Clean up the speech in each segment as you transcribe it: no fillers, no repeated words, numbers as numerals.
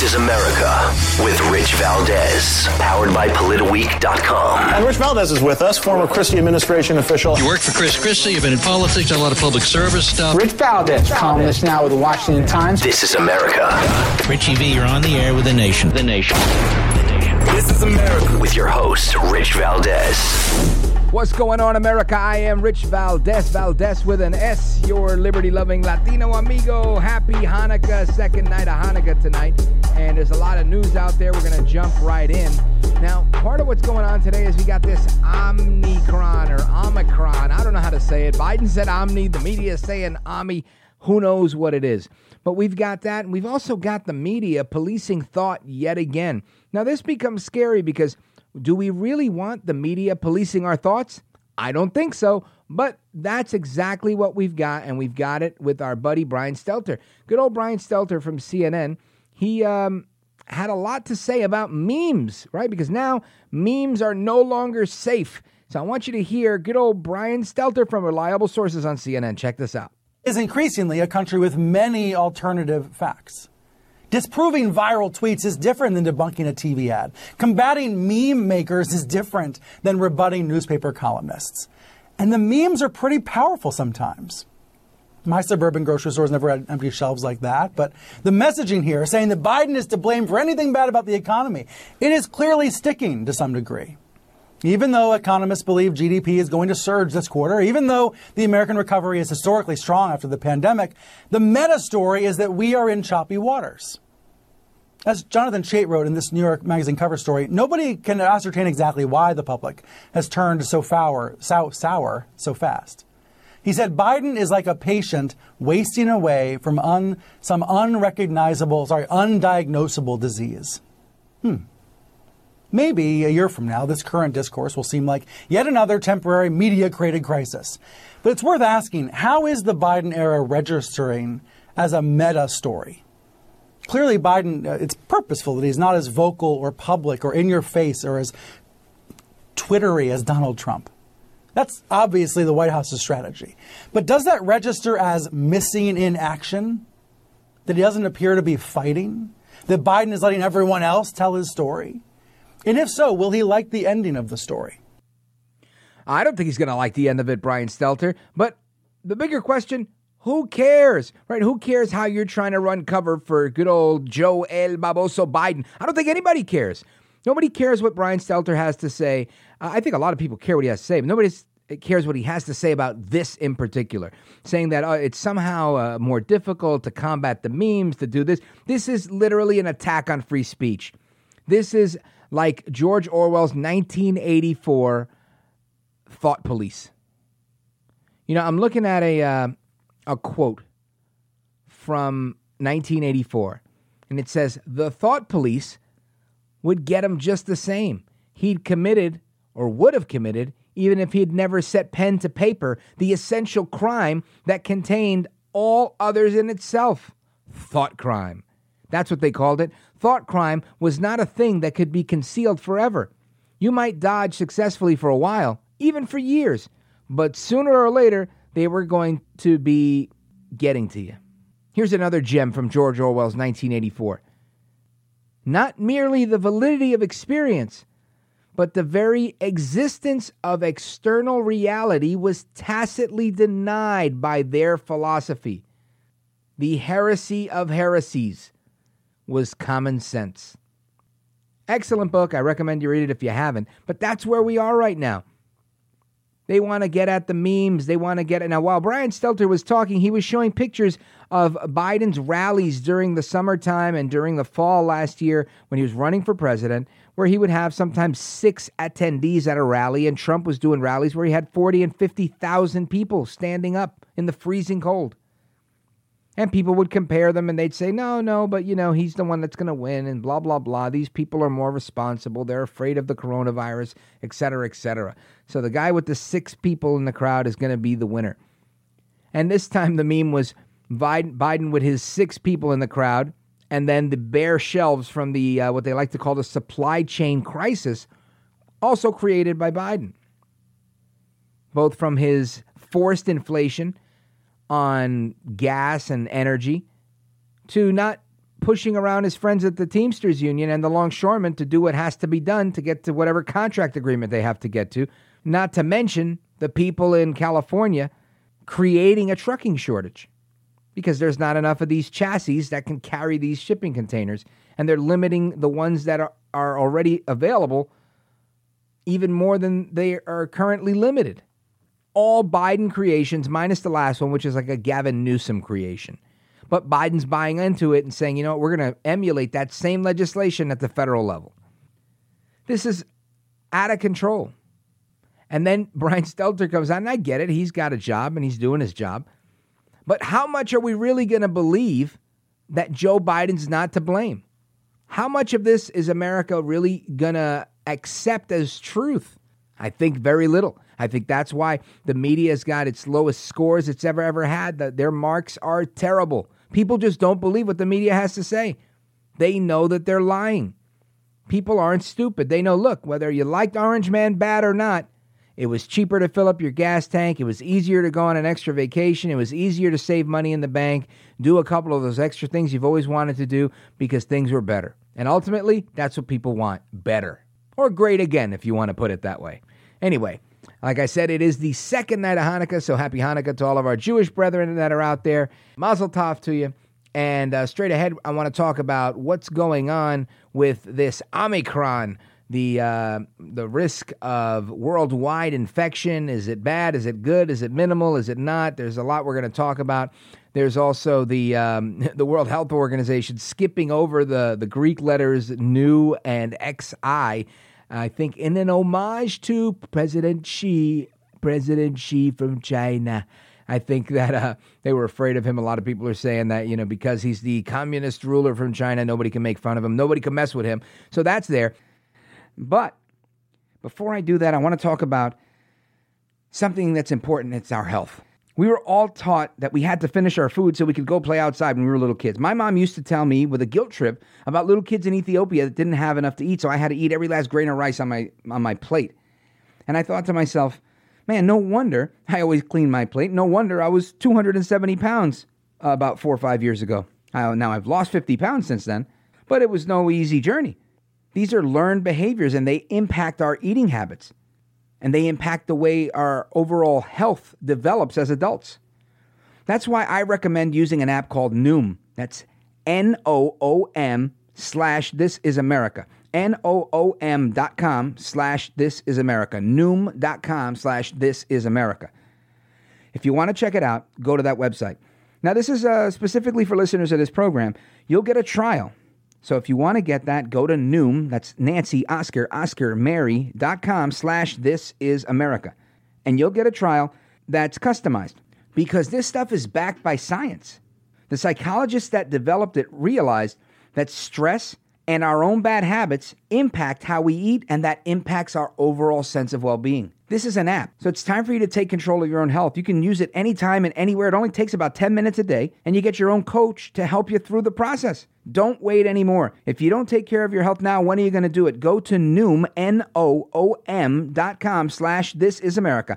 This is America with Rich Valdez, powered by PolitiWeek.com. And Rich Valdez is with us, former Christie administration official. You worked for Chris Christie, you've been in politics, done a lot of public service stuff. Rich Valdez, columnist now with the Washington Times. This is America. Richie V, you're on the air with the nation. The nation. This is America with your host, Rich Valdez. What's going on, America? I am Rich Valdez with an S, your liberty-loving Latino amigo. Happy Hanukkah, second night of Hanukkah tonight. And there's a lot of news out there. We're going to jump right in. Now, part of what's going on today is we got this Omicron. I don't know how to say it. Biden said Omni. The media is saying Omni. Who knows what it is? But we've got that, and we've also got the media policing thought yet again. Now, this becomes scary because do we really want the media policing our thoughts? I don't think so, but that's exactly what we've got, and we've got it with our buddy Brian Stelter. Good old Brian Stelter from CNN. He had a lot to say about memes, right? Because now memes are no longer safe. So I want you to hear good old Brian Stelter from reliable sources on CNN. Check this out. Is increasingly a country with many alternative facts. Disproving viral tweets is different than debunking a TV ad. Combating meme makers is different than rebutting newspaper columnists. And the memes are pretty powerful sometimes. My suburban grocery stores never had empty shelves like that, but the messaging here saying that Biden is to blame for anything bad about the economy, it is clearly sticking to some degree. Even though economists believe GDP is going to surge this quarter, even though the American recovery is historically strong after the pandemic, the meta story is that we are in choppy waters. As Jonathan Chait wrote in this New York Magazine cover story, nobody can ascertain exactly why the public has turned so sour so fast. He said Biden is like a patient wasting away from some undiagnosable disease. Maybe a year from now, this current discourse will seem like yet another temporary media-created crisis. But it's worth asking, how is the Biden era registering as a meta story? Clearly, Biden, it's purposeful that he's not as vocal or public or in your face or as Twittery as Donald Trump. That's obviously the White House's strategy. But does that register as missing in action? That he doesn't appear to be fighting? That Biden is letting everyone else tell his story? And if so, will he like the ending of the story? I don't think he's going to like the end of it, Brian Stelter. But the bigger question, who cares, right? Who cares how you're trying to run cover for good old Joe El Baboso Biden? I don't think anybody cares. Nobody cares what Brian Stelter has to say. I think a lot of people care what he has to say, but nobody cares what he has to say about this in particular, saying that it's somehow more difficult to combat the memes, to do this. This is literally an attack on free speech. This is like George Orwell's 1984 thought police. You know, I'm looking at a quote from 1984, and it says, the thought police would get him just the same. He'd committed, or would have committed, even if he'd never set pen to paper, the essential crime that contained all others in itself. Thought crime. That's what they called it. Thought crime was not a thing that could be concealed forever. You might dodge successfully for a while, even for years, but sooner or later, they were going to be getting to you. Here's another gem from George Orwell's 1984. Not merely the validity of experience, but the very existence of external reality was tacitly denied by their philosophy. The heresy of heresies was common sense. Excellent book. I recommend you read it if you haven't. But that's where we are right now. They want to get at the memes. They want to get it. Now, while Brian Stelter was talking, he was showing pictures of Biden's rallies during the summertime and during the fall last year when he was running for president, where he would have sometimes 6 attendees at a rally, and Trump was doing rallies where he had 40 and 50,000 people standing up in the freezing cold. And people would compare them and they'd say, no, but he's the one that's going to win and blah, blah, blah. These people are more responsible. They're afraid of the coronavirus, et cetera, et cetera. So the guy with the 6 people in the crowd is going to be the winner. And this time the meme was Biden with his 6 people in the crowd and then the bare shelves from the what they like to call the supply chain crisis, also created by Biden. Both from his forced inflation on gas and energy, to not pushing around his friends at the Teamsters Union and the longshoremen to do what has to be done to get to whatever contract agreement they have to get to, not to mention the people in California creating a trucking shortage because there's not enough of these chassis that can carry these shipping containers, and they're limiting the ones that are already available even more than they are currently limited. All Biden creations, minus the last one, which is like a Gavin Newsom creation. But Biden's buying into it and saying, you know what, we're going to emulate that same legislation at the federal level. This is out of control. And then Brian Stelter comes out, and I get it. He's got a job, and he's doing his job. But how much are we really going to believe that Joe Biden's not to blame? How much of this is America really going to accept as truth? I think very little. I think that's why the media has got its lowest scores it's ever had. Their marks are terrible. People just don't believe what the media has to say. They know that they're lying. People aren't stupid. They know, look, whether you liked Orange Man bad or not, it was cheaper to fill up your gas tank. It was easier to go on an extra vacation. It was easier to save money in the bank, do a couple of those extra things you've always wanted to do because things were better. And ultimately, that's what people want, better. Or great again, if you want to put it that way. Anyway, like I said, it is the second night of Hanukkah, so happy Hanukkah to all of our Jewish brethren that are out there. Mazel tov to you. And straight ahead, I want to talk about what's going on with this Omicron, the risk of worldwide infection. Is it bad? Is it good? Is it minimal? Is it not? There's a lot we're going to talk about. There's also the World Health Organization skipping over the Greek letters nu and xi. I think in an homage to President Xi from China. I think that they were afraid of him. A lot of people are saying that, you know, because he's the communist ruler from China, nobody can make fun of him. Nobody can mess with him. So that's there. But before I do that, I want to talk about something that's important. It's our health. We were all taught that we had to finish our food so we could go play outside when we were little kids. My mom used to tell me with a guilt trip about little kids in Ethiopia that didn't have enough to eat, so I had to eat every last grain of rice on my plate. And I thought to myself, man, no wonder I always clean my plate. No wonder I was 270 pounds about 4 or 5 years ago. Now I've lost 50 pounds since then, but it was no easy journey. These are learned behaviors, and they impact our eating habits. And they impact the way our overall health develops as adults. That's why I recommend using an app called Noom. That's NOOM/ThisIsAmerica. NOOM.com/ThisIsAmerica. Noom.com/ThisIsAmerica. If you want to check it out, go to that website. Now, this is specifically for listeners of this program. You'll get a trial. So if you want to get that, go to Noom, that's Nancy, Oscar, Mary.com/ThisIsAmerica. And you'll get a trial that's customized because this stuff is backed by science. The psychologists that developed it realized that stress and our own bad habits impact how we eat, and that impacts our overall sense of well-being. This is an app, so it's time for you to take control of your own health. You can use it anytime and anywhere. It only takes about 10 minutes a day, and you get your own coach to help you through the process. Don't wait anymore. If you don't take care of your health now, when are you going to do it? Go to Noom, NOOM.com/ThisIsAmerica.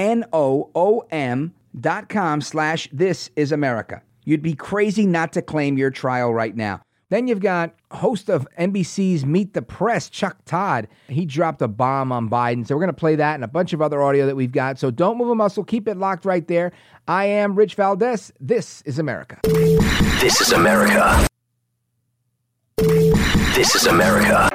NOOM.com/ThisIsAmerica. You'd be crazy not to claim your trial right now. Then you've got host of NBC's Meet the Press, Chuck Todd. He dropped a bomb on Biden. So we're going to play that and a bunch of other audio that we've got. So don't move a muscle. Keep it locked right there. I am Rich Valdez. This is America. This is America. This is America.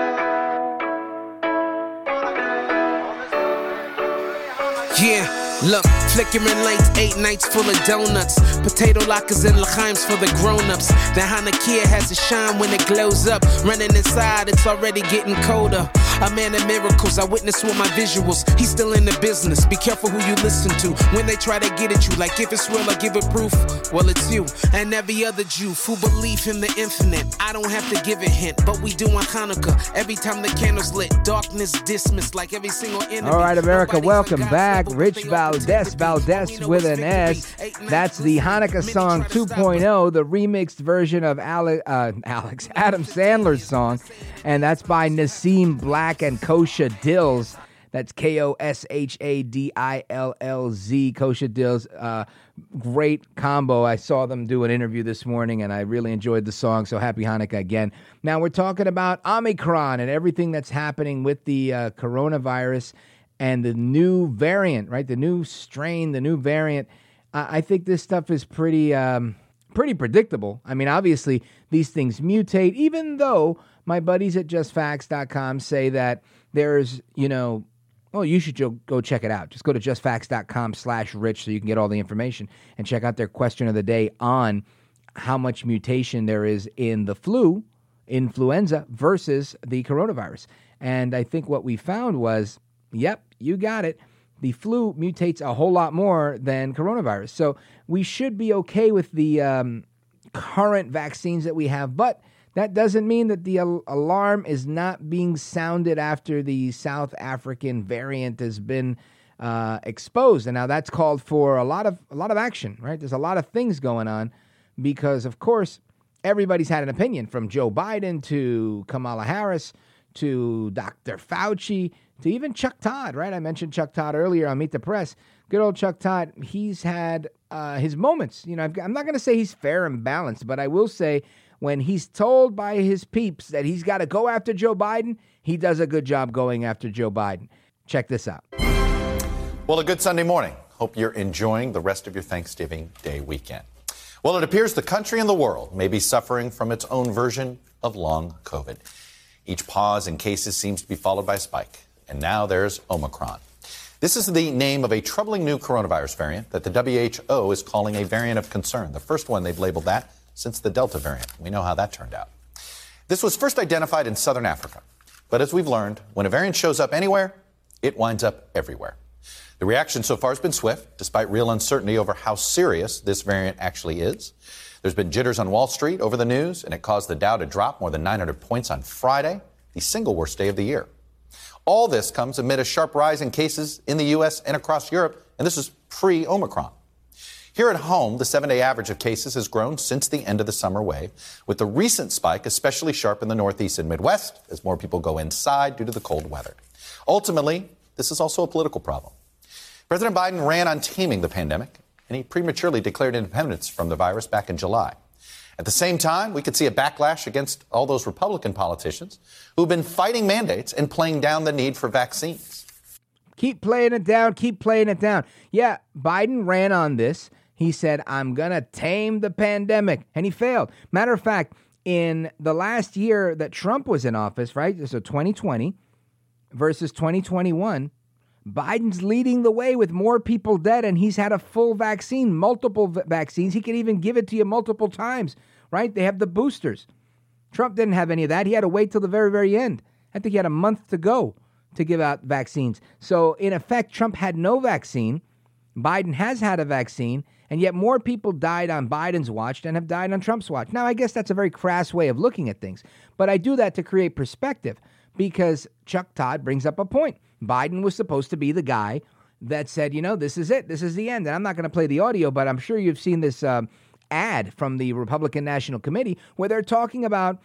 Yeah. Look, flickering lights, 8 nights full of donuts. Potato lockers and l'chaims for the grown-ups. The Hanukkah has a shine when it glows up. Running inside, it's already getting colder. A man of miracles, I witness with my visuals. He's still in the business. Be careful who you listen to when they try to get at you. Like if it's real, I give it proof. Well, it's you and every other Jew. Full belief in the infinite. I don't have to give a hint, but we do on Hanukkah. Every time the candle's lit, darkness dismissed like every single enemy. All right, America, welcome back. Rich Valdez with an S. That's the Hanukkah song 2.0, the remixed version of Adam Sandler's song. And that's by Nassim Black and Kosha Dillz. That's Koshadillz. Kosha Dillz great combo. I saw them do an interview this morning, and I really enjoyed the song, so happy Hanukkah again. Now, we're talking about Omicron and everything that's happening with the coronavirus and the new variant, right? The new strain, the new variant. I think this stuff is pretty predictable. I mean, obviously, these things mutate, even though my buddies at justfacts.com say that there's, you should go check it out. Just go to justfacts.com/rich so you can get all the information and check out their question of the day on how much mutation there is in the influenza versus the coronavirus. And I think what we found was, yep, you got it. The flu mutates a whole lot more than coronavirus. So we should be okay with the current vaccines that we have, but that doesn't mean that the alarm is not being sounded after the South African variant has been exposed. And now that's called for a lot of action, right? There's a lot of things going on because, of course, everybody's had an opinion, from Joe Biden to Kamala Harris to Dr. Fauci to even Chuck Todd, right? I mentioned Chuck Todd earlier on Meet the Press. Good old Chuck Todd, he's had his moments. I'm not going to say he's fair and balanced, but I will say when he's told by his peeps that he's got to go after Joe Biden, he does a good job going after Joe Biden. Check this out. Well, a good Sunday morning. Hope you're enjoying the rest of your Thanksgiving Day weekend. Well, it appears the country and the world may be suffering from its own version of long COVID. Each pause in cases seems to be followed by a spike. And now there's Omicron. This is the name of a troubling new coronavirus variant that the WHO is calling a variant of concern. The first one they've labeled that since the Delta variant. We know how that turned out. This was first identified in southern Africa. But as we've learned, when a variant shows up anywhere, it winds up everywhere. The reaction so far has been swift, despite real uncertainty over how serious this variant actually is. There's been jitters on Wall Street over the news, and it caused the Dow to drop more than 900 points on Friday, the single worst day of the year. All this comes amid a sharp rise in cases in the U.S. and across Europe, and this is pre-Omicron. Here at home, the 7-day average of cases has grown since the end of the summer wave, with the recent spike especially sharp in the Northeast and Midwest as more people go inside due to the cold weather. Ultimately, this is also a political problem. President Biden ran on taming the pandemic, and he prematurely declared independence from the virus back in July. At the same time, we could see a backlash against all those Republican politicians who've been fighting mandates and playing down the need for vaccines. Keep playing it down. Keep playing it down. Yeah, Biden ran on this. He said, I'm going to tame the pandemic, and he failed. Matter of fact, in the last year that Trump was in office, right, so 2020 versus 2021, Biden's leading the way with more people dead, and he's had a full vaccine, multiple vaccines. He can even give it to you multiple times, right? They have the boosters. Trump didn't have any of that. He had to wait till the very, very end. I think he had a month to go to give out vaccines. So, in effect, Trump had no vaccine. Biden has had a vaccine, and yet more people died on Biden's watch than have died on Trump's watch. Now, I guess that's a very crass way of looking at things, but I do that to create perspective because Chuck Todd brings up a point. Biden was supposed to be the guy that said, this is it. This is the end. And I'm not going to play the audio, but I'm sure you've seen this ad from the Republican National Committee where they're talking about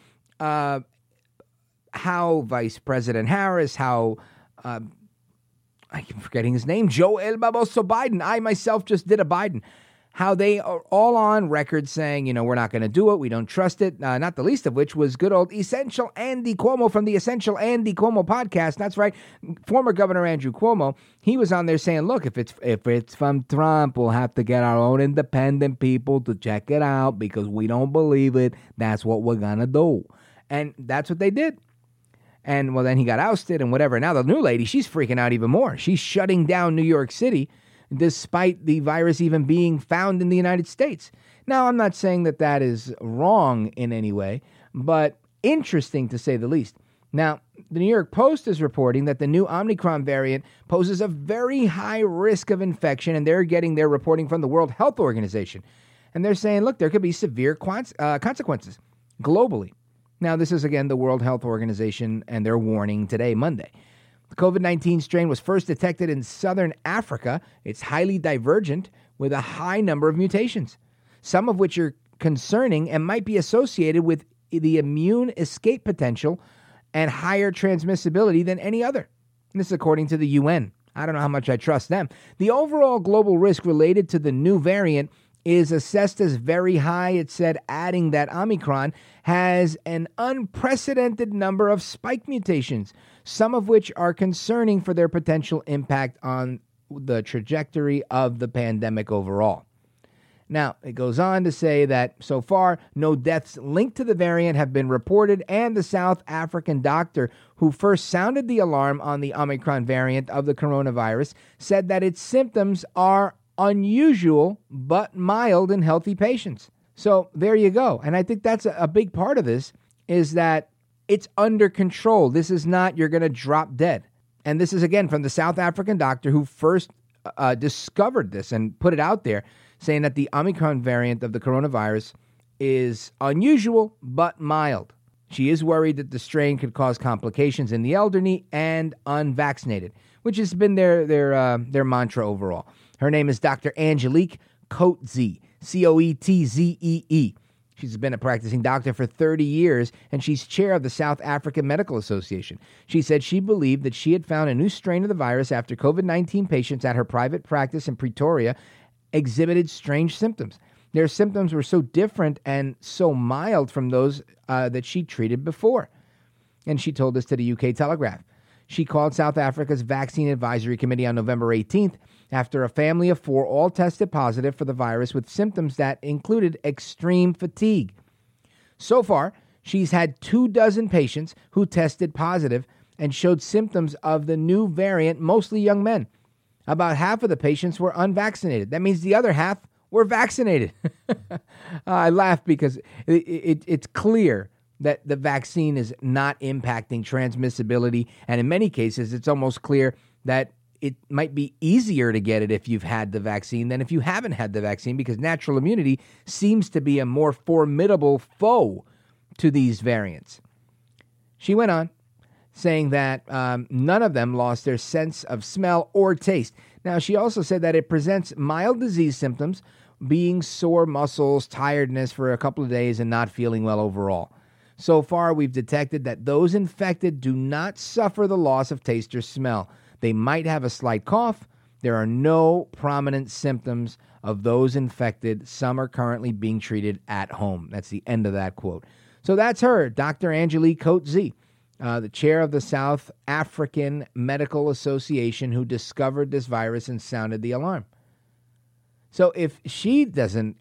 how Vice President Harris, how I keep forgetting his name, Joe El Baboso Biden. I myself just did a Biden. How they are all on record saying, we're not going to do it. We don't trust it. Not the least of which was good old Essential Andy Cuomo from the Essential Andy Cuomo podcast. That's right. Former Governor Andrew Cuomo. He was on there saying, look, if it's from Trump, we'll have to get our own independent people to check it out because we don't believe it. That's what we're going to do. And that's what they did. And, well, then he got ousted and whatever. Now the new lady, she's freaking out even more. She's shutting down New York City despite the virus even being found in the United States. Now, I'm not saying that that is wrong in any way, but interesting to say the least. Now, the New York Post is reporting that the new Omicron variant poses a very high risk of infection, and they're getting their reporting from the World Health Organization. And they're saying, look, there could be severe consequences globally. Now, this is, again, the World Health Organization, and they're warning today, Monday. The COVID-19 strain was first detected in southern Africa. It's highly divergent with a high number of mutations, some of which are concerning and might be associated with the immune escape potential and higher transmissibility than any other. And this is according to the UN. I don't know how much I trust them. The overall global risk related to the new variant is assessed as very high, it said, adding that Omicron has an unprecedented number of spike mutations, some of which are concerning for their potential impact on the trajectory of the pandemic overall. Now, it goes on to say that so far, no deaths linked to the variant have been reported, and the South African doctor who first sounded the alarm on the Omicron variant of the coronavirus said that its symptoms are unusual but mild in healthy patients. So there you go. And I think that's a big part of this is that it's under control. This is not you're going to drop dead. And this is, again, from the South African doctor who first discovered this and put it out there, saying that the Omicron variant of the coronavirus is unusual but mild. She is worried that the strain could cause complications in the elderly and unvaccinated, which has been their mantra overall. Her name is Dr. Angelique Coetzee, Coetzee. She's been a practicing doctor for 30 years, and she's chair of the South African Medical Association. She said she believed that she had found a new strain of the virus after COVID-19 patients at her private practice in Pretoria exhibited strange symptoms. Their symptoms were so different and so mild from those that she treated before. And she told this to the UK Telegraph. She called South Africa's Vaccine Advisory Committee on November 18th after a family of 4 all tested positive for the virus with symptoms that included extreme fatigue. So far, she's had 24 patients who tested positive and showed symptoms of the new variant, mostly young men. About half of the patients were unvaccinated. That means the other half were vaccinated. I laugh because it's clear that the vaccine is not impacting transmissibility. And in many cases, it's almost clear that it might be easier to get it if you've had the vaccine than if you haven't had the vaccine, because natural immunity seems to be a more formidable foe to these variants. She went on, saying that none of them lost their sense of smell or taste. Now, she also said that it presents mild disease symptoms, being sore muscles, tiredness for a couple of days, and not feeling well overall. So far, we've detected that those infected do not suffer the loss of taste or smell. They might have a slight cough. There are no prominent symptoms of those infected. Some are currently being treated at home. That's the end of that quote. So that's her, Dr. Angelique Coetzee, the chair of the South African Medical Association, who discovered this virus and sounded the alarm. So if she doesn't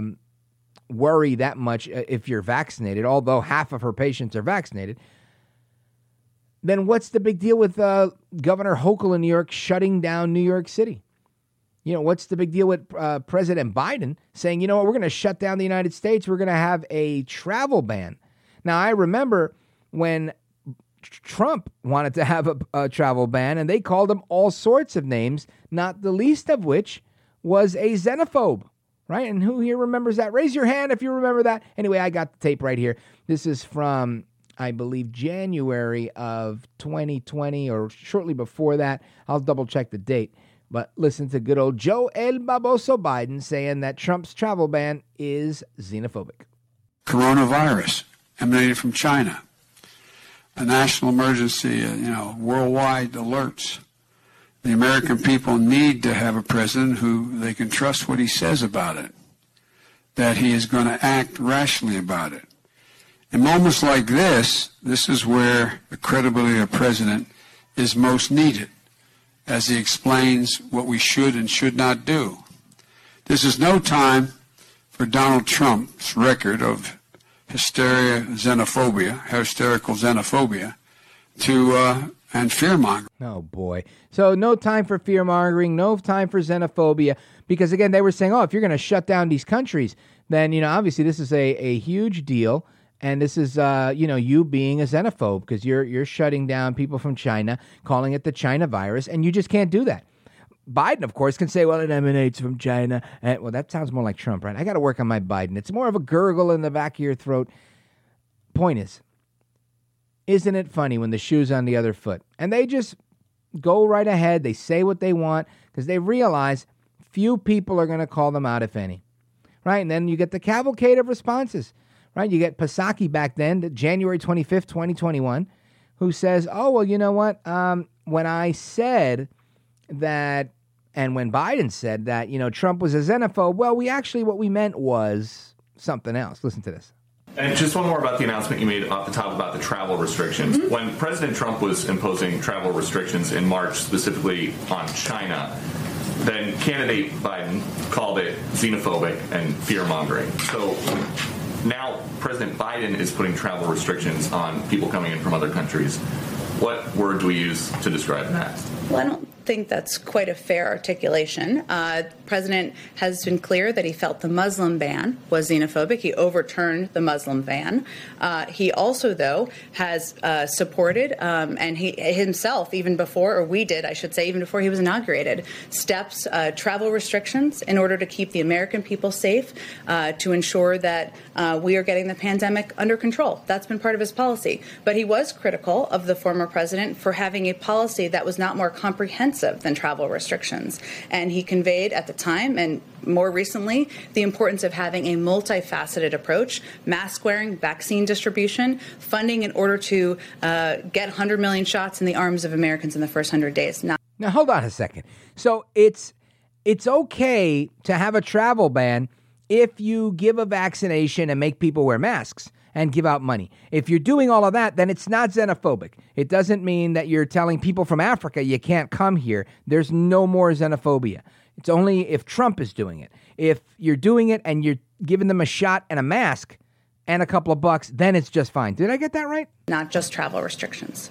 worry that much if you're vaccinated, although half of her patients are vaccinated, then what's the big deal with Governor Hochul in New York shutting down New York City? You know, what's the big deal with President Biden saying, you know what, we're going to shut down the United States. We're going to have a travel ban. Now, I remember when Trump wanted to have a travel ban, and they called him all sorts of names, not the least of which was a xenophobe, right? And who here remembers that? Raise your hand if you remember that. Anyway, I got the tape right here. This is from, I believe, January of 2020 or shortly before that. I'll double check the date. But listen to good old Joe El Baboso Biden saying that Trump's travel ban is xenophobic. Coronavirus emanated from China. A national emergency, worldwide alerts. The American people need to have a president who they can trust what he says about it, that he is going to act rationally about it. In moments like this is where the credibility of a president is most needed, as he explains what we should and should not do. This is no time for Donald Trump's record of hysterical xenophobia, and fear-mongering. Oh, boy. So no time for fear-mongering, no time for xenophobia, because, again, they were saying, if you're going to shut down these countries, then, obviously this is a huge deal, and this is, you being a xenophobe, because you're shutting down people from China, calling it the China virus, and you just can't do that. Biden, of course, can say, well, it emanates from China. And, well, that sounds more like Trump, right? I got to work on my Biden. It's more of a gurgle in the back of your throat. Point is, isn't it funny when the shoe's on the other foot? And they just go right ahead. They say what they want because they realize few people are going to call them out, if any. Right? And then you get the cavalcade of responses. Right? You get Psaki back then, January 25th, 2021, who says, oh, well, you know what? When I said that, and when Biden said that, Trump was a xenophobe, well, what we meant was something else. Listen to this. And just one more about the announcement you made off the top about the travel restrictions. Mm-hmm. When President Trump was imposing travel restrictions in March, specifically on China, then candidate Biden called it xenophobic and fear-mongering. So now President Biden is putting travel restrictions on people coming in from other countries. What word do we use to describe that? Well, I don't think that's quite a fair articulation. The president has been clear that he felt the Muslim ban was xenophobic. He overturned the Muslim ban. He also, though, has supported, and he himself, even before, or we did, I should say, even before he was inaugurated, steps, travel restrictions in order to keep the American people safe, to ensure that we are getting the pandemic under control. That's been part of his policy. But he was critical of the former president for having a policy that was not more comprehensive than travel restrictions. And he conveyed at the time and more recently the importance of having a multifaceted approach, mask wearing, vaccine distribution, funding in order to get 100 million shots in the arms of Americans in the first 100 days. Now, hold on a second. So it's okay to have a travel ban if you give a vaccination and make people wear masks and give out money. If you're doing all of that, then it's not xenophobic. It doesn't mean that you're telling people from Africa you can't come here. There's no more xenophobia. It's only if Trump is doing it. If you're doing it and you're giving them a shot and a mask and a couple of bucks, then it's just fine. Did I get that right? Not just travel restrictions.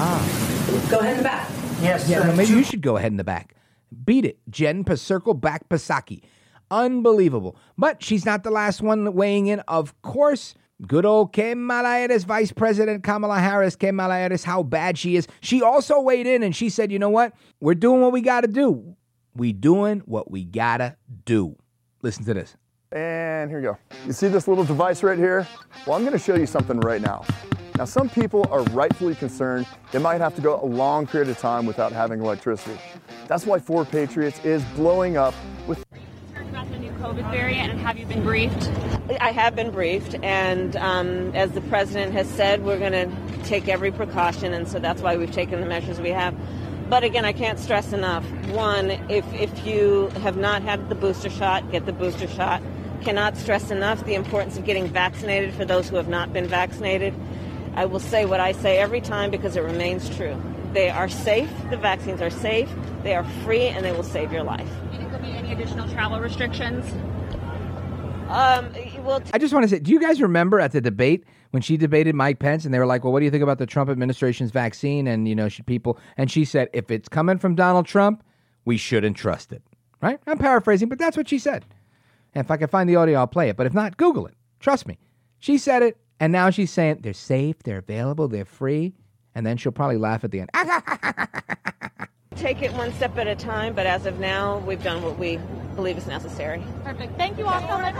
Go ahead in the back. Yes. Yeah, maybe you should go ahead in the back. Beat it. Jen Pasirkel back Psaki. Unbelievable. But she's not the last one weighing in. Of course, good old Kamala Harris, Vice President Kamala Harris, Kamala Harris, how bad she is. She also weighed in and she said, you know what? We're doing what we got to do. We doing what we got to do. Listen to this. And here you go. You see this little device right here? Well, I'm going to show you something right now. Now, some people are rightfully concerned they might have to go a long period of time without having electricity. That's why Ford Patriots is blowing up with... About the new COVID variant, and have you been briefed? I have been briefed, and as the president has said, we're going to take every precaution, and so that's why we've taken the measures we have. But again, I can't stress enough. One, if you have not had the booster shot, get the booster shot. Cannot stress enough the importance of getting vaccinated for those who have not been vaccinated. I will say what I say every time because it remains true. They are safe. The vaccines are safe. They are free, and they will save your life. Any additional travel restrictions? I just want to say, do you guys remember at the debate when she debated Mike Pence and they were like, well, what do you think about the Trump administration's vaccine? And, should people... And she said, if it's coming from Donald Trump, we shouldn't trust it. Right? I'm paraphrasing, but that's what she said. And if I can find the audio, I'll play it. But if not, Google it. Trust me. She said it, and now she's saying they're safe, they're available, they're free. And then she'll probably laugh at the end. Take it one step at a time, but as of now, we've done what we believe is necessary. Perfect. Thank you all so much.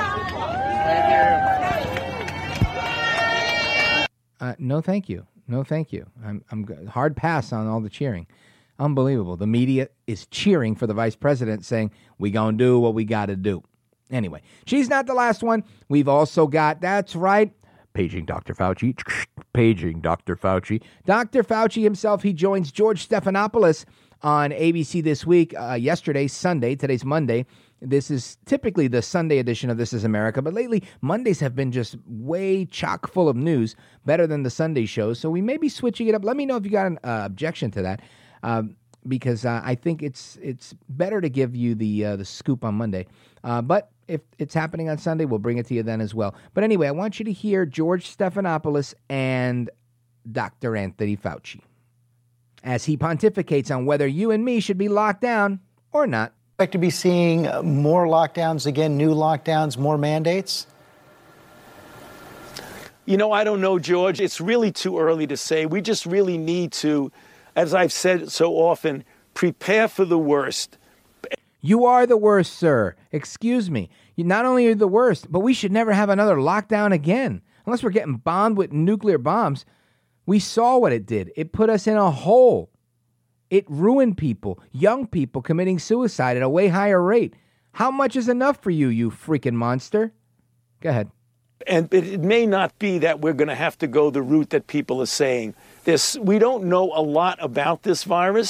No, thank you. No, thank you. I'm hard pass on all the cheering. Unbelievable. The media is cheering for the vice president, saying we gonna do what we got to do. Anyway, she's not the last one. We've also got, that's right, paging Dr. Fauci. Paging Dr. Fauci. Dr. Fauci himself, he joins George Stephanopoulos on ABC This Week, yesterday, Sunday. Today's Monday. This is typically the Sunday edition of This Is America, but lately Mondays have been just way chock full of news, better than the Sunday shows, so we may be switching it up. Let me know if you got an objection to that, because I think it's better to give you the scoop on Monday. But if it's happening on Sunday, we'll bring it to you then as well. But anyway, I want you to hear George Stephanopoulos and Dr. Anthony Fauci as he pontificates on whether you and me should be locked down or not. Expect to be seeing more lockdowns again, new lockdowns, more mandates? I don't know, George. It's really too early to say. We just really need to, as I've said so often, prepare for the worst. You are the worst, sir. Excuse me. You not only are the worst, but we should never have another lockdown again. Unless we're getting bombed with nuclear bombs. We saw what it did. It put us in a hole. It ruined people, young people committing suicide at a way higher rate. How much is enough for you, you freaking monster? Go ahead. And it may not be that we're going to have to go the route that people are saying. We don't know a lot about this virus,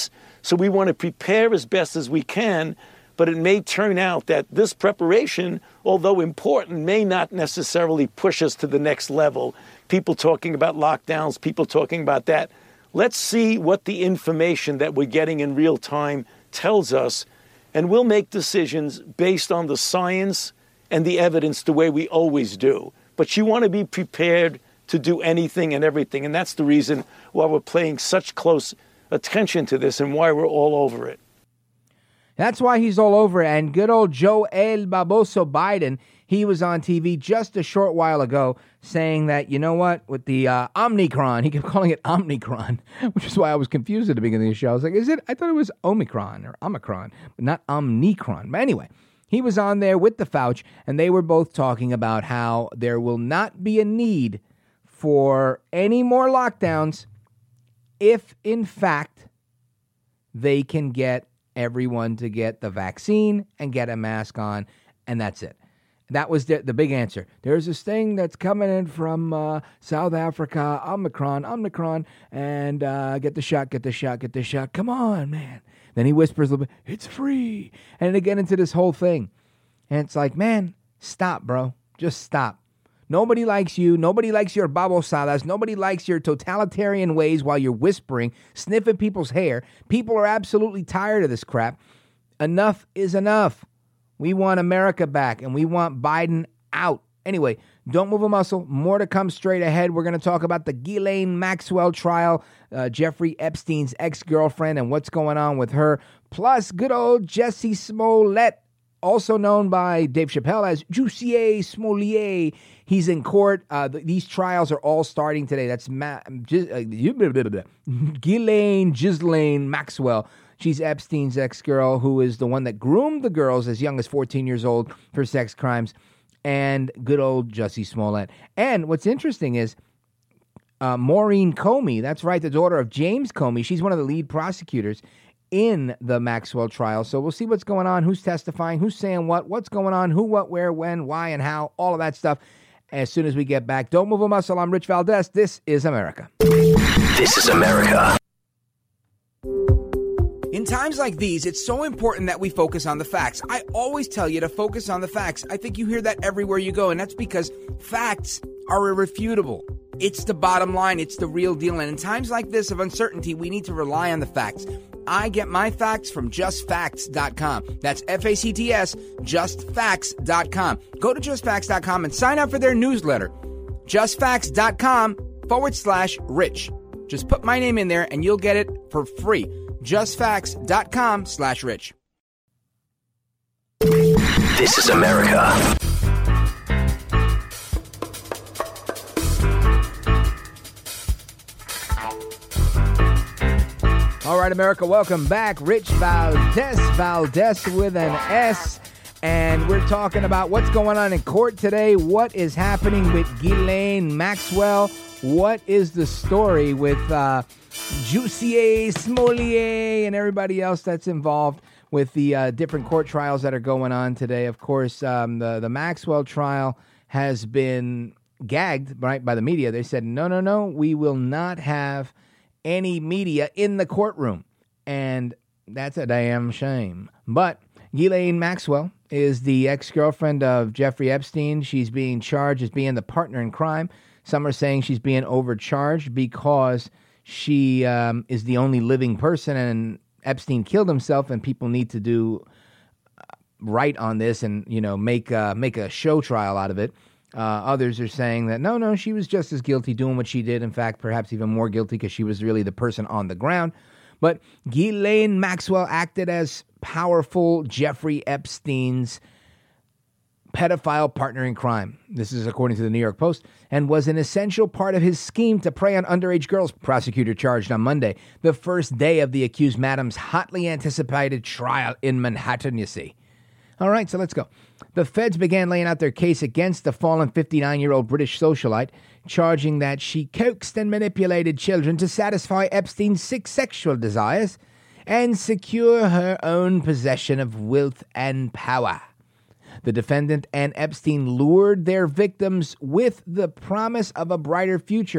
So we want to prepare as best as we can, but it may turn out that this preparation, although important, may not necessarily push us to the next level. People talking about lockdowns, people talking about that. Let's see what the information that we're getting in real time tells us, and we'll make decisions based on the science and the evidence the way we always do. But you want to be prepared to do anything and everything, and that's the reason why we're paying such close attention to this and why we're all over it. That's why he's all over it. And good old Joe El Baboso Biden, he was on TV just a short while ago saying that, you know what, with the Omicron, he kept calling it Omicron, which is why I was confused at the beginning of the show. I was like, I thought it was Omicron or Omicron, but not Omnicron. But anyway, he was on there with the Fauci, and they were both talking about how there will not be a need for any more lockdowns if, in fact, they can get everyone to get the vaccine and get a mask on, and that's it. That was the big answer. There's this thing that's coming in from South Africa, Omicron, and get the shot. Come on, man. Then he whispers a little bit, it's free. And they get into this whole thing. And it's like, man, stop, bro. Just stop. Nobody likes you. Nobody likes your babosadas. Nobody likes your totalitarian ways while you're whispering, sniffing people's hair. People are absolutely tired of this crap. Enough is enough. We want America back, and we want Biden out. Anyway, don't move a muscle. More to come straight ahead. We're going to talk about the Ghislaine Maxwell trial, Jeffrey Epstein's ex-girlfriend, and what's going on with her. Plus, good old Jussie Smollett, also known by Dave Chappelle as Jussie Smollett. He's in court. These trials are all starting today. That's Ghislaine Maxwell. She's Epstein's ex-girl, who is the one that groomed the girls as young as 14 years old for sex crimes, and good old Jussie Smollett. And what's interesting is Maureen Comey, that's right, the daughter of James Comey, she's one of the lead prosecutors in the Maxwell trial. So we'll see what's going on, who's testifying, who's saying what's going on, who, what, where, when, why, and how, all of that stuff as soon as we get back. Don't move a muscle. I'm Rich Valdez. This is America. This is America. In times like these, it's so important that we focus on the facts. I always tell you to focus on the facts. I think you hear that everywhere you go, and that's because facts are irrefutable. It's the bottom line. It's the real deal. And in times like this of uncertainty, we need to rely on the facts. I get my facts from justfacts.com. That's FACTS, justfacts.com. Go to justfacts.com and sign up for their newsletter. Justfacts.com/rich. Just put my name in there and you'll get it for free. Justfacts.com/rich. This is America. All right, America, welcome back. Rich Valdez with an S. And we're talking about what's going on in court today. What is happening with Ghislaine Maxwell? What is the story with Jussie Smollett and everybody else that's involved with the different court trials that are going on today? Of course, the Maxwell trial has been gagged right by the media. They said, no, we will not have any media in the courtroom. And that's a damn shame. But Ghislaine Maxwell is the ex-girlfriend of Jeffrey Epstein. She's being charged as being the partner in crime. Some are saying she's being overcharged because she is the only living person and Epstein killed himself, and people need to do right on this and, make a show trial out of it. Others are saying that, no, she was just as guilty doing what she did. In fact, perhaps even more guilty because she was really the person on the ground. But Ghislaine Maxwell acted as powerful Jeffrey Epstein's pedophile partner in crime. This is according to the New York Post, and was an essential part of his scheme to prey on underage girls. Prosecutor charged on Monday, the first day of the accused madam's hotly anticipated trial in Manhattan, you see. All right, so let's go. The feds began laying out their case against the fallen 59-year-old British socialite, charging that she coaxed and manipulated children to satisfy Epstein's sick sexual desires and secure her own possession of wealth and power. The defendant and Epstein lured their victims with the promise of a brighter future,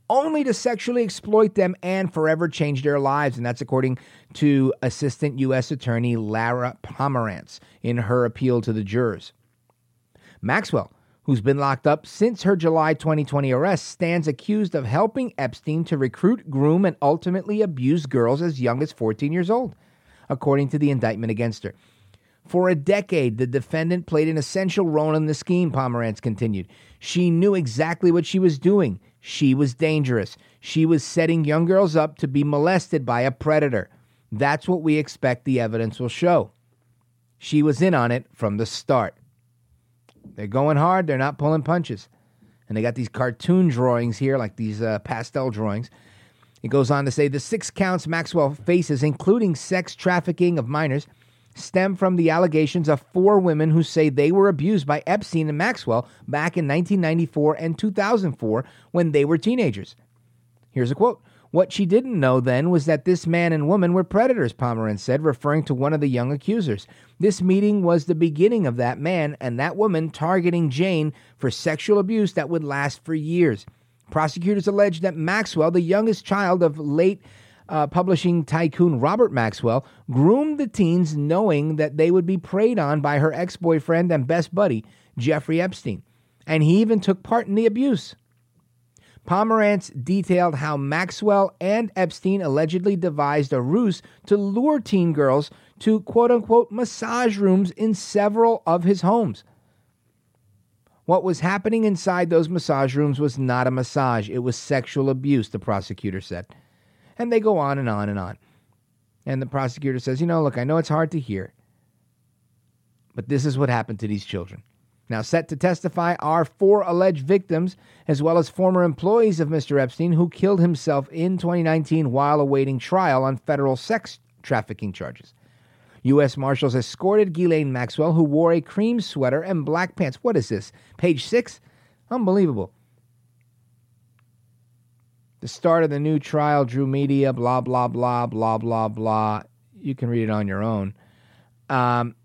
only to sexually exploit them and forever change their lives. And that's according to Assistant U.S. Attorney Lara Pomerantz in her appeal to the jurors. Maxwell, who's been locked up since her July 2020 arrest, stands accused of helping Epstein to recruit, groom, and ultimately abuse girls as young as 14 years old, according to the indictment against her. For a decade, the defendant played an essential role in the scheme, Pomerantz continued. She knew exactly what she was doing. She was dangerous. She was setting young girls up to be molested by a predator. That's what we expect the evidence will show. She was in on it from the start. They're going hard. They're not pulling punches. And they got these cartoon drawings here, like these pastel drawings. It goes on to say the 6 counts Maxwell faces, including sex trafficking of minors, stem from the allegations of 4 women who say they were abused by Epstein and Maxwell back in 1994 and 2004 when they were teenagers. Here's a quote. What she didn't know then was that this man and woman were predators, Pomerantz said, referring to one of the young accusers. This meeting was the beginning of that man and that woman targeting Jane for sexual abuse that would last for years. Prosecutors alleged that Maxwell, the youngest child of late publishing tycoon Robert Maxwell, groomed the teens knowing that they would be preyed on by her ex-boyfriend and best buddy, Jeffrey Epstein. And he even took part in the abuse. Pomerantz detailed how Maxwell and Epstein allegedly devised a ruse to lure teen girls to quote-unquote massage rooms in several of his homes. What was happening inside those massage rooms was not a massage. It was sexual abuse, the prosecutor said. And they go on and on and on. And the prosecutor says, look, I know it's hard to hear, but this is what happened to these children. Now, set to testify are 4 alleged victims, as well as former employees of Mr. Epstein, who killed himself in 2019 while awaiting trial on federal sex trafficking charges. U.S. Marshals escorted Ghislaine Maxwell, who wore a cream sweater and black pants. What is this? Page 6? Unbelievable. The start of the new trial drew media, blah, blah, blah, blah, blah, blah. You can read it on your own. Bottom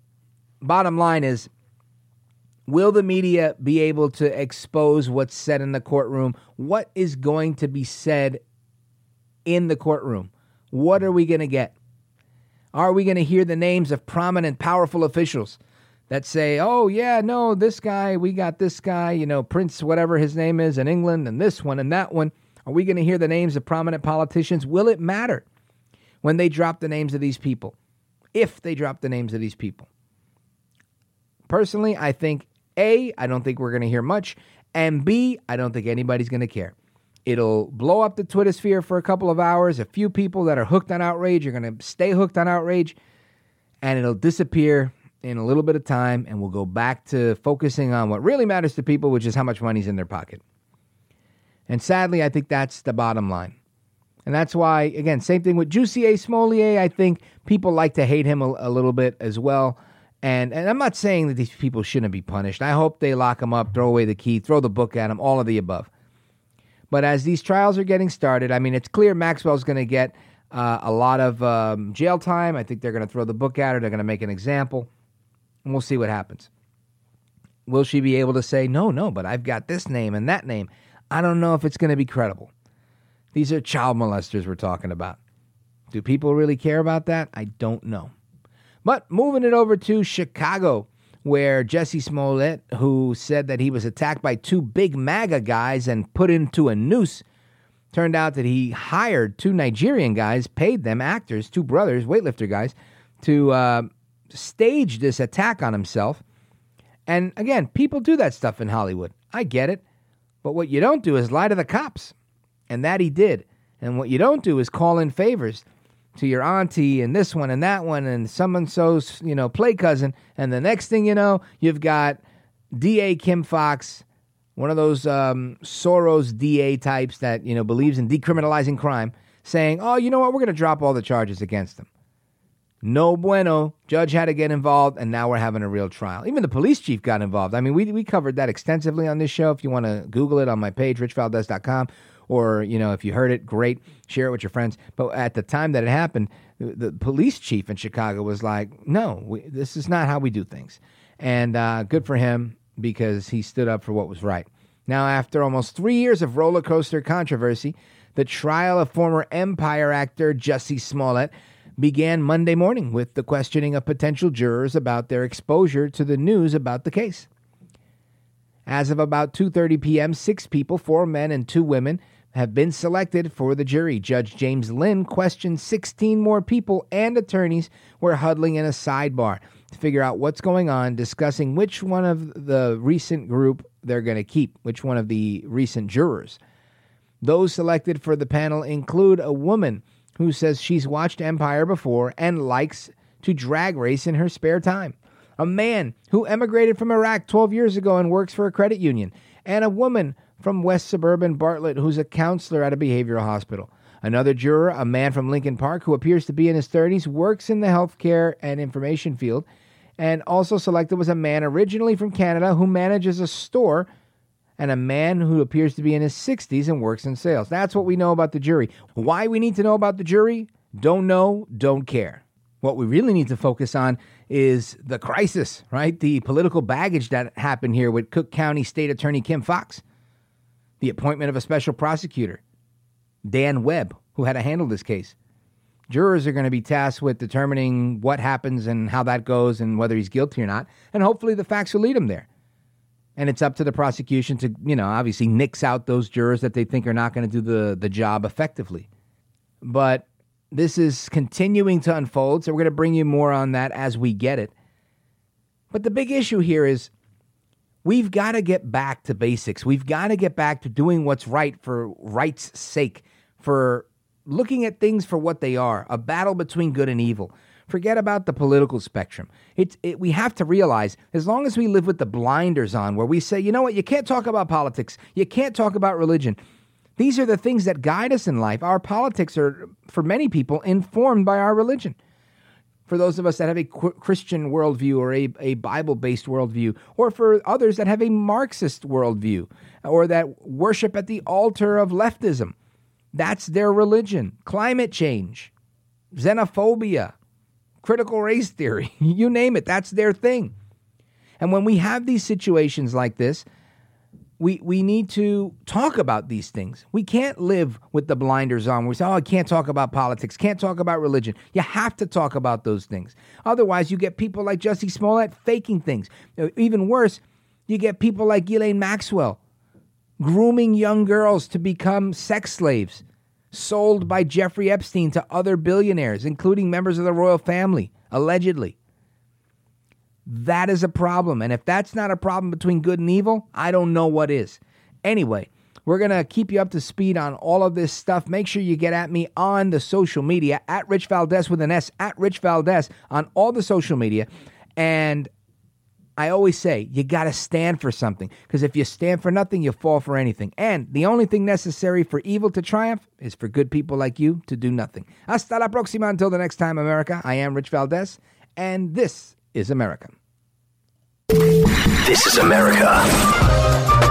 line is, will the media be able to expose what's said in the courtroom? What is going to be said in the courtroom? What are we going to get? Are we going to hear the names of prominent, powerful officials that say, oh, yeah, no, this guy, we got this guy, Prince, whatever his name is in England, and this one and that one? Are we going to hear the names of prominent politicians? Will it matter when they drop the names of these people? If they drop the names of these people? Personally, I think A, I don't think we're going to hear much, and B, I don't think anybody's going to care. It'll blow up the Twitter sphere for a couple of hours. A few people that are hooked on outrage are going to stay hooked on outrage, and it'll disappear in a little bit of time, and we'll go back to focusing on what really matters to people, which is how much money's in their pocket. And sadly, I think that's the bottom line. And that's why, again, same thing with Jussier Smollett. I think people like to hate him a little bit as well. And I'm not saying that these people shouldn't be punished. I hope they lock him up, throw away the key, throw the book at him, all of the above. But as these trials are getting started, it's clear Maxwell's going to get a lot of jail time. I think they're going to throw the book at her. They're going to make an example. And we'll see what happens. Will she be able to say, no, but I've got this name and that name? I don't know if it's going to be credible. These are child molesters we're talking about. Do people really care about that? I don't know. But moving it over to Chicago, where Jussie Smollett, who said that he was attacked by 2 big MAGA guys and put into a noose, turned out that he hired 2 Nigerian guys, paid them, actors, 2 brothers, weightlifter guys, to stage this attack on himself. And again, people do that stuff in Hollywood. I get it. But what you don't do is lie to the cops. And that he did. And what you don't do is call in favors to your auntie and this one and that one and so-and-so's, play cousin. And the next thing you know, you've got DA Kim Foxx, one of those Soros DA types that, believes in decriminalizing crime, saying, oh, you know what, we're going to drop all the charges against them. No bueno. Judge had to get involved, and now we're having a real trial. Even the police chief got involved. We covered that extensively on this show. If you want to Google it on my page, richvaldez.com, or, if you heard it, great, share it with your friends. But at the time that it happened, the police chief in Chicago was like, no, this is not how we do things. And good for him, because he stood up for what was right. Now, after almost 3 years of roller coaster controversy, the trial of former Empire actor Jussie Smollett began Monday morning with the questioning of potential jurors about their exposure to the news about the case. As of about 2:30 p.m., 6 people, 4 men and 2 women, have been selected for the jury. Judge James Lynn questioned 16 more people, and attorneys were huddling in a sidebar to figure out what's going on, discussing which one of the recent group they're going to keep, which one of the recent jurors. Those selected for the panel include a woman who says she's watched Empire before and likes to drag race in her spare time, a man who emigrated from Iraq 12 years ago and works for a credit union, and a woman from West Suburban Bartlett who's a counselor at a behavioral hospital. Another juror, a man from Lincoln Park who appears to be in his 30s, works in the healthcare and information field, and also selected was a man originally from Canada who manages a store, and a man who appears to be in his 60s and works in sales. That's what we know about the jury. Why we need to know about the jury? Don't know, don't care. What we really need to focus on is the crisis, right? The political baggage that happened here with Cook County State Attorney Kim Foxx, the appointment of a special prosecutor, Dan Webb, who had to handle this case. Jurors are going to be tasked with determining what happens and how that goes and whether he's guilty or not, and hopefully the facts will lead him there. And it's up to the prosecution to, obviously nix out those jurors that they think are not going to do the job effectively. But this is continuing to unfold, so we're going to bring you more on that as we get it. But the big issue here is we've got to get back to basics. We've got to get back to doing what's right for right's sake, for looking at things for what they are, a battle between good and evil. Forget about the political spectrum. We have to realize, as long as we live with the blinders on, where we say, you know what, you can't talk about politics, you can't talk about religion. These are the things that guide us in life. Our politics are, for many people, informed by our religion. For those of us that have a Christian worldview or a Bible-based worldview, or for others that have a Marxist worldview, or that worship at the altar of leftism, that's their religion. Climate change, xenophobia, critical race theory, you name it, that's their thing. And when we have these situations like this, we need to talk about these things. We can't live with the blinders on. We say, I can't talk about politics, can't talk about religion. You have to talk about those things. Otherwise, you get people like Jussie Smollett faking things. Even worse, you get people like Ghislaine Maxwell grooming young girls to become sex slaves, sold by Jeffrey Epstein to other billionaires, including members of the royal family, allegedly. That is a problem. And if that's not a problem between good and evil, I don't know what is. Anyway, we're going to keep you up to speed on all of this stuff. Make sure you get at me on the social media, at Rich Valdez with an S, at Rich Valdez on all the social media. And I always say, you got to stand for something, because if you stand for nothing, you fall for anything. And the only thing necessary for evil to triumph is for good people like you to do nothing. Hasta la próxima. Until the next time, America. I am Rich Valdez, and this is America. This is America.